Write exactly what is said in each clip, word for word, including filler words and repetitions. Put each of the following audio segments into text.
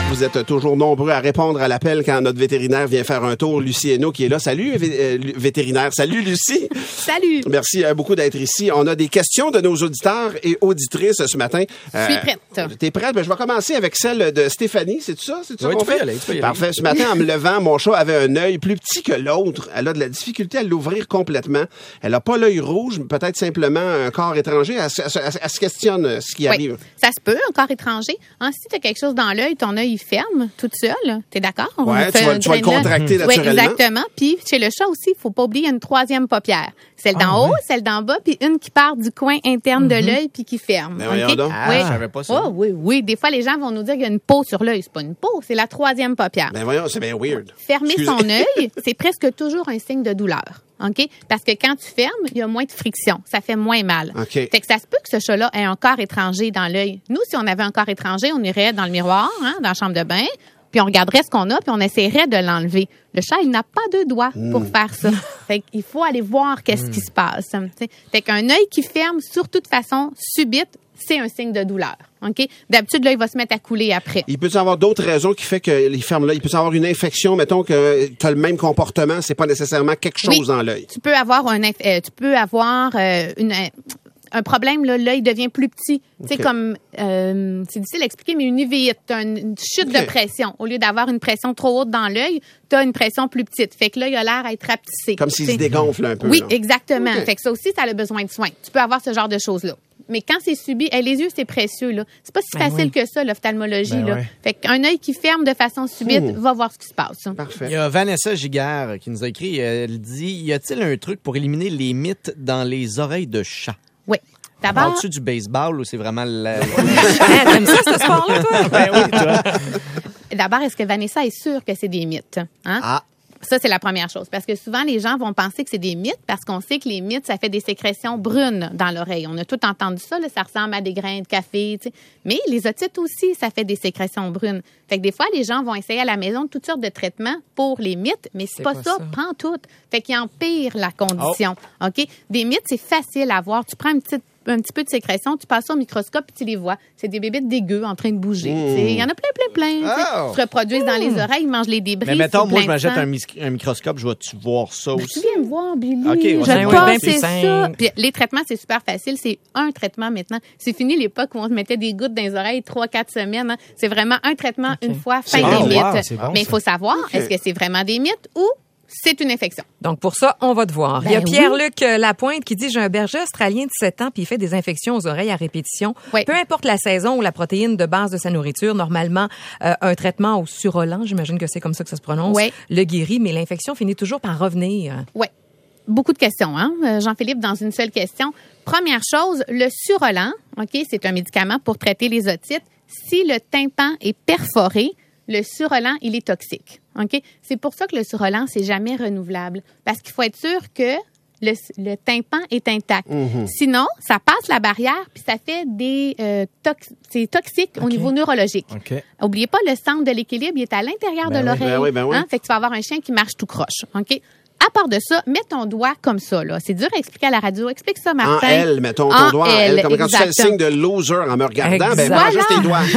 Vous êtes toujours nombreux à répondre à l'appel quand notre vétérinaire vient faire un tour. Lucie Hainaut qui est là. Salut, vé- euh, vétérinaire. Salut, Lucie. Salut. Merci euh, beaucoup d'être ici. On a des questions de nos auditeurs et auditrices ce matin. Je suis prête. T'es prête? Ben, je vais commencer avec celle de Stéphanie. C'est ça? C'est ça Oui, qu'on tu peux fait? y aller, tu peux y aller. Parfait. Ce matin, en me levant, mon chat avait un œil plus petit que l'autre. Elle a de la difficulté à l'ouvrir complètement. Elle n'a pas l'œil rouge, peut-être simplement un corps étranger. Elle, se- elle se- elle se questionne ce qui Oui, arrive. ça se peut, un corps étranger. Hein, si tu as quelque chose dans l'œil, ton œil il ferme toute seule. T'es d'accord? On Ouais, fait tu vas- un tu vas le drainage. contracter Oui, naturellement. exactement. Puis chez le chat aussi, il faut pas oublier une troisième paupière. Celle d'en Ah, haut, ouais. celle d'en bas, puis une qui part du coin interne de l'œil puis qui ferme. Ben voyons OK? donc. Ah, Oui. je savais pas ça. Oh, oui, oui. Des fois, les gens vont nous dire qu'il y a une peau sur l'œil. C'est pas une peau, c'est la troisième paupière. Ben voyons, c'est bien weird. Fermer Excusez. son œil, c'est presque toujours un signe de douleur. OK? Parce que quand tu fermes, il y a moins de friction. Ça fait moins mal. OK. Fait que ça se peut que ce chat-là ait un corps étranger dans l'œil. Nous, si on avait un corps étranger, on irait dans le miroir, hein, dans la chambre de bain, puis on regarderait ce qu'on a, puis on essaierait de l'enlever. Le chat, il n'a pas deux doigts pour faire ça. Fait qu'il faut aller voir qu'est-ce qui se passe. T'sais. Fait qu'un œil qui ferme, surtout de façon subite, c'est un signe de douleur. OK? D'habitude, là, il va se mettre à couler après. Il peut y avoir d'autres raisons qui fait qu'il ferme là. Il peut y avoir une infection, mettons que tu as le même comportement, c'est pas nécessairement quelque chose Oui. dans l'œil. Tu peux avoir un, inf- euh, tu peux avoir euh, une, euh, un problème là, l'œil devient plus petit. Tu sais OK. comme euh, c'est difficile à expliquer, mais une uvite, t'as une, une chute OK. de pression. Au lieu d'avoir une pression trop haute dans l'œil, tu as une pression plus petite. Fait que l'œil a l'air à être rapetissé. Comme s'il Tu se sais. dégonfle un peu. Oui, là. exactement. OK. Fait que ça aussi, ça a besoin de soins. Tu peux avoir ce genre de choses-là. Mais quand c'est subi, hey, les yeux, c'est précieux, là. C'est pas si Ben facile oui. que ça, l'ophtalmologie, Ben là. ouais. Fait qu'un œil qui ferme de façon subite, Hmm. va voir ce qui se passe. Il y Parfait. a Vanessa Giguère qui nous a écrit, elle dit, y a-t-il un truc pour éliminer les mythes dans les oreilles de chat? Oui. D'abord, Parles-tu du baseball ou c'est vraiment la... Hein, t'aimes ça, ce sport-là, toi? Ben oui, toi. d'abord, est-ce que Vanessa est sûre que c'est des mythes? Hein? Ah, Ça, c'est la première chose. Parce que souvent, les gens vont penser que c'est des mythes parce qu'on sait que les mythes, ça fait des sécrétions brunes dans l'oreille. On a tout entendu ça, là, ça ressemble à des grains de café, tu sais. Mais les otites aussi, ça fait des sécrétions brunes. Fait que des fois, les gens vont essayer à la maison toutes sortes de traitements pour les mythes, mais c'est, C'est pas, pas ça, ça. pantoute. Fait qu'ils empirent la condition. OK? Des mythes, c'est facile à voir. Tu prends une petite un petit peu de sécrétion, tu passes ça au microscope et tu les vois. C'est des bébés dégueux en train de bouger. Mmh. Tu sais. Il y en a plein, plein, plein. tu sais. Oh. Ils se reproduisent dans les oreilles, ils mangent les débris. mais mettons, c'est moi, plein je de m'achète sang. un, mis- un microscope, je vais-tu voir ça Ben, aussi? tu viens me voir, Billy. OK, ouais, je c'est pense bien que plus c'est ça. simple. Puis les traitements, c'est super facile. C'est un traitement maintenant. C'est fini l'époque où on se mettait des gouttes dans les oreilles trois, quatre semaines. hein. C'est vraiment un traitement une fois, fin C'est des bon. mythes. Wow, c'est bon, Mais il ça. faut savoir, est-ce que c'est vraiment des mythes ou c'est une infection? Donc, pour ça, on va te voir. Ben il y a oui. Pierre-Luc euh, Lapointe qui dit « J'ai un berger australien de sept ans puis il fait des infections aux oreilles à répétition. Oui. Peu importe la saison ou la protéine de base de sa nourriture, normalement, euh, un traitement au surolan, j'imagine que c'est comme ça que ça se prononce, Oui. le guérit, mais l'infection finit toujours par revenir. Oui. Beaucoup de questions, hein, euh, Jean-Philippe, dans une seule question. Première chose, le Surolan, OK, c'est un médicament pour traiter les otites. Si le tympan est perforé, le Surolan, il est toxique. OK? C'est pour ça que le Surolan, c'est jamais renouvelable. Parce qu'il faut être sûr que le, le tympan est intact. Sinon, ça passe la barrière puis ça fait des euh, tox- c'est toxique au niveau neurologique. OK. Oubliez pas, le centre de l'équilibre, il est à l'intérieur Ben de oui. l'oreille. Ben oui, ben oui. Hein? Fait que tu vas avoir un chien qui marche tout croche. OK? À part de ça, mets ton doigt comme ça, là. C'est dur à expliquer à la radio. Explique ça, En Martin. L, mettons ton En doigt en L. L, Comme quand tu fais le exactement. signe de loser en me regardant, ben Exact. voilà juste tes doigts.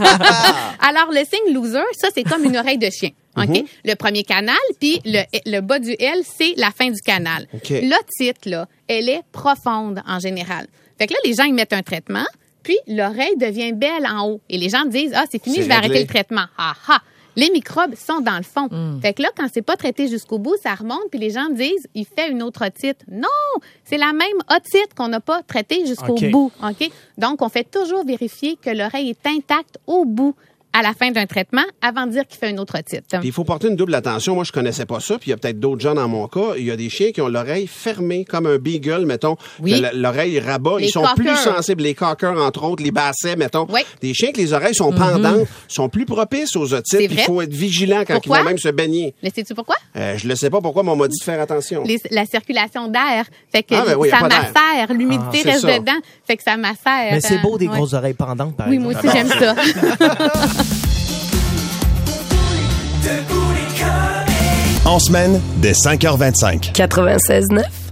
Alors, le signe loser, ça, c'est comme une oreille de chien. OK? Mhm. Le premier canal, puis le, le bas du L, c'est la fin du canal. OK. L'otite, là, elle est profonde en général. Fait que là, les gens, ils mettent un traitement, puis l'oreille devient belle en haut. Et les gens disent, ah, c'est fini, C'est je vais réglé. arrêter le traitement. Ah, ah! Les microbes sont dans le fond. Fait que là, quand c'est pas traité jusqu'au bout, ça remonte, puis les gens disent, il fait une autre otite. Non! C'est la même otite qu'on n'a pas traitée jusqu'au OK. bout. OK? Donc, on fait toujours vérifier que l'oreille est intacte au bout à la fin d'un traitement avant de dire qu'il fait une autre otite. Puis il faut porter une double attention. Moi, je connaissais pas ça. Puis il y a peut-être d'autres gens dans mon cas. Il y a des chiens qui ont l'oreille fermée, comme un beagle, mettons. Oui. que l- L'oreille rabat. Les Ils sont cockers. plus sensibles. Les cockers, entre autres, les bassets, mettons. Oui. Des chiens que les oreilles sont pendantes, sont plus propices aux otites. C'est Puis il vrai. faut être vigilant quand Pourquoi? ils vont même se baigner. Mais sais-tu pourquoi? Euh, je ne sais pas pourquoi, mais on m'a dit de faire attention. Les- la circulation d'air. Fait que Ah, ben oui, y a ça pas d'air. macère. L'humidité Ah, c'est reste ça. dedans. Fait que ça macère. Mais c'est beau des Ouais. grosses oreilles pendantes, par Oui, exemple. moi aussi, j'aime ça. En semaine, dès cinq heures vingt-cinq. quatre-vingt-seize neuf